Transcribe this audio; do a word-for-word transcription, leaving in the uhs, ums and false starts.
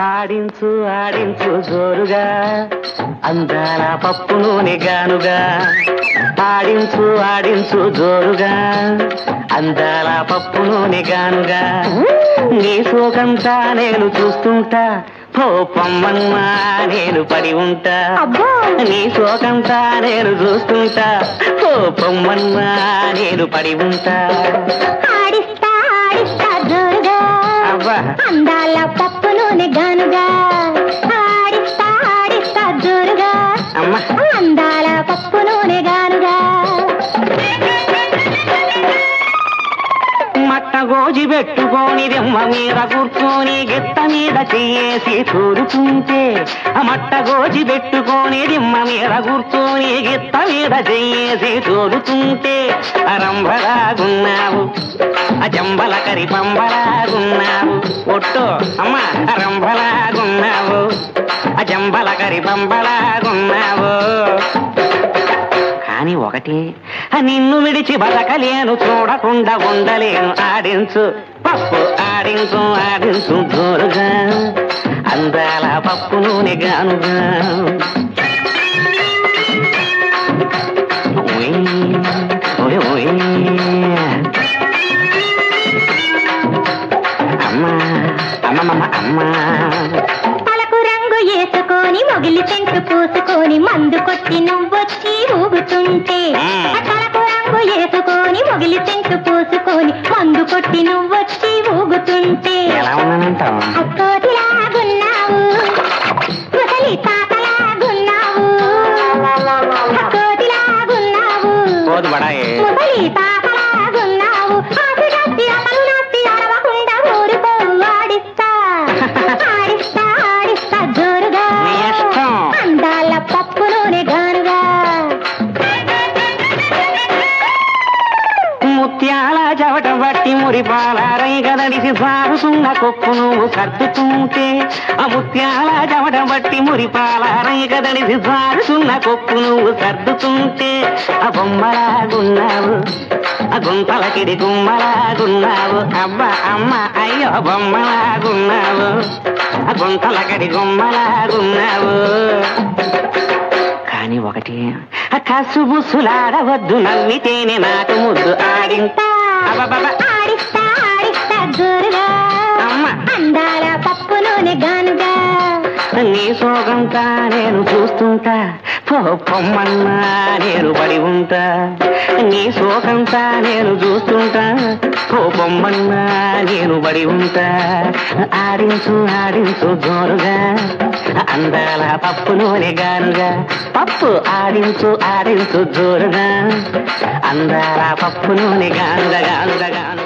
ఆడించు ఆడించు జోరుగా అందాల పప్పు నూనె గానుగా ఆడించు ఆడించు జోరుగా అందాల పప్పు నూనె గానుగా నీ సోకంతా నేను చూస్తుంటా ఓ పొమ్మన్నా నేను పడి ఉంటా నీ సోకంతా నేను చూస్తుంటా ఓ పొమ్మన్నా నేను పడి ఉంటా ఆడిస్తా ఆడిస్తా జోరుగా అందాల పప్పు నూనె గానుగా ఆడిస్తా ఆడిస్తా జోరుగా అందాల పప్పు నూనె గానుగా మట్ట గోజి పెట్టుకొని రెమ్మ మీద కూర్చొని గిత్త మీద చెయ్యేసి చూరుతుంటే మట్ట గోజి పెట్టుకొని రిమ్మ మీద కూర్చొని గిత్త మీద చెయ్యేసి చూరుతుంటే రంభలాగున్నావు జంబల కరి పంబలాగున్నావు ఒట్టో అమ్మ రంభలాగున్నావు జంబల కరి పంబలాగున్నావు కానీ ఒకటి నిన్ను విడిచి బతకలేను చూడకుండా ఉండలేను ఆడించు పప్పు ఆడించు ఆడించు జోరుగా అందాల పప్పు నూనె గానుగా అమ్మా అమ్మమ్మ అమ్మా తలకు రంగు వేసుకొని మొగిలి సెంటు పూసుకొని మందు కొట్టి నువ్వొచ్చి ఊగుతుంటే తలకు రంగు వేసుకొని మొగిలి సెంటు పూసుకొని మందు కొట్టి నువ్వొచ్చి ఊగుతుంటే ఎలా ఉన్నానంటావు అక్కోటిలాగున్నావు ముసలి తాతలాగున్నావు అక్కోటిలాగున్నావు పోదు బడాయే ముసలి తాతలాగున్నావు ఆకు నచ్చి అమలు నచ్చి అరవకుండా ఊరుకోవు ఆడిస్తా ఆడిస్తా ఆడిస్తా జోరుగా నీ ఇష్టం అందాల పప్పు నూనె గానుగా ముత్యాల చవట బట్టి మురిపాల రైగదడిసి సాగుతున్న కొప్పు నువ్వు సర్దుతుంటే ఆ ముత్యాల చవట బట్టి మురిపాల రైగదడిసి సాగుతున్న కొప్పు నువ్వు సర్దుతుంటే ఆ బొమ్మలాగున్నావు ఆ గుంతలకిడి గుమ్మలాగున్నావు అబ్బా అమ్మ అయ్యో బొమ్మలాగున్నావు ఆ గుంతలకడి గుమ్మలాగున్నావు కానీ ఒకటి కసుబుసులాడవద్దు నవ్వితేనే నాకు ముద్దు ఆడింతా ఆడిస్తా ఆడిస్తా జోరుగా అమ్మ అందాల పప్పు నూనె గానుగా నీ సోగంతా నేను చూస్తుంటా పొమ్మన్నా నేను పడి ఉంటా నీ సోకంతా నేను చూస్తుంటా పొమ్మన్నా నేను పడి ఉంటా ఆడించు ఆడించు జోరుగా అందాల పప్పు నూనె గానుగా పప్పు ఆడించు ఆడించు జోరుగా అందాల పప్పు నూనె గానుగా గానుగా గాను